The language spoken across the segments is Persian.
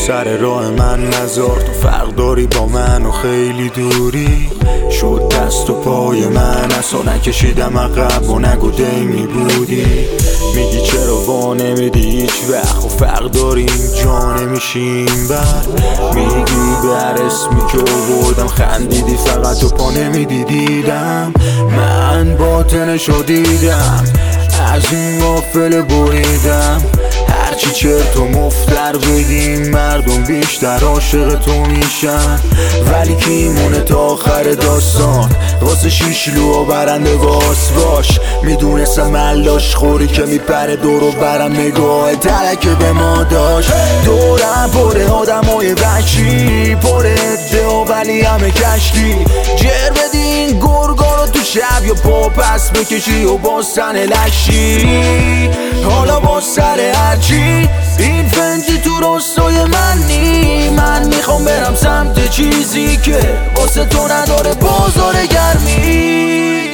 سر راه من نذار، تو فرق داری با من و خیلی دوری. شد دست و پای من اصلا نکشیدم عقب و نگو دیمی بودی. میگی چرا وا نمیدی هیچ وقت و فرق داریم جا نمیشیم بر. میگی بر اسمی که آوردم خندیدی فقط تو پا نمیدیدم. من باطنشو دیدم از این غافل بریدم. هرچی چرت و مفتر بگیم مردم بیشتر عاشق تو میشن. ولی کی مونه تا آخر داستان واسه شیشلو و برنده باش. میدونستم ملاش خوری که میپره دور و برم نگاه ترک به ما داشت. دورم پره آدمای وحشی پره عده و ولی همه کشکی. جر بدین گرگا رو تو شب یا پا پس بکشی و باز تن لشی. حالا با سر هرچی این فنجی تو راستای منی. من میخوام برم سمت چیزی که واسه تو نداره بازار گرمی.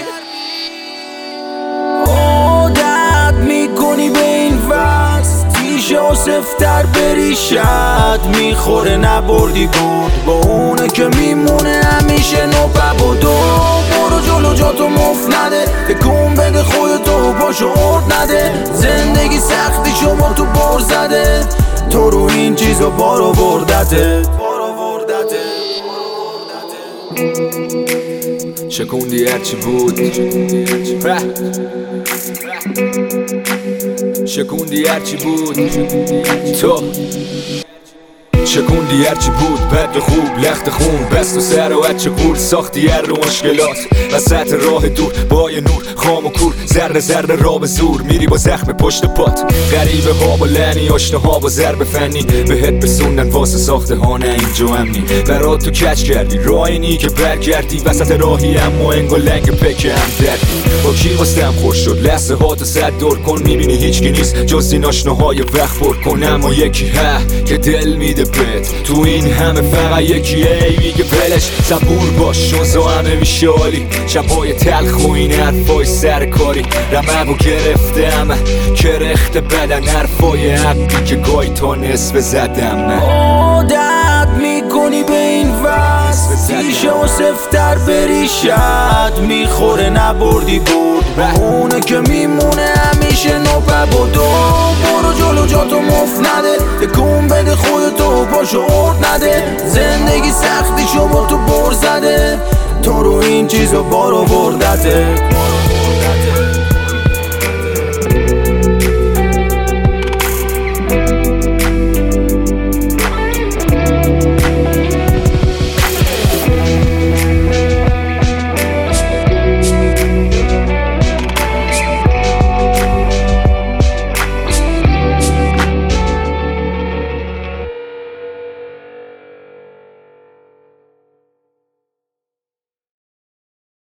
عادت میکنی به این وقت تیشه و سفتر بریشت میخوره نبردی برد با اونه که میمونه همیشه نوبب و دو. برو جلو جاتو مفت نده تکون بده خودتو پاشو ارد نده. زندگی سختی شما تو بر زده تو رو این چیزا بارو بردته. شکوندی هرچی بود شکوندی هرچی بود تو شکوندی هرچی بود بد و خوب لخت خون بست و سر و چه قول ساختی هر رو مشکلات وسط راه دور با یه نور خام و کور ذره ذره را به زور میری با زخم پشت پات. غریبه ها با لعنی آشنا ها با ضرب فنی بهت بسوندن واسه ساخته ها نه اینجا امنی. برات تو کچ کردی راه اینی که برگردی وسط راهی اما انگا لنگ پک هم دردی. با کی واسم خوش شد لحظه ها تو صد دور کن میبینی هیچکی نیست جز این آشناهای وقت پر کن. اما یکی ها که دل میده تو این همه فقط یکیه میگه ولش صبور باش شوزا همه میشه عالی. شبای تلخ و این حرفای سرکاری رمه و گرفته همه کرخت بدن حرفای حقی که گاهی تا نصف زدم. عادت میکنی به این وقت تیشه و سفتر بریشت میخوره نبردی برد با اونه که میمونه همیشه نوبب و دو. برو جلو جاتو مفت نده تکون بده خودتو پاشو ارد نده. زندگی سختی شما تو بر زده تو رو این چیزا بارو بردته.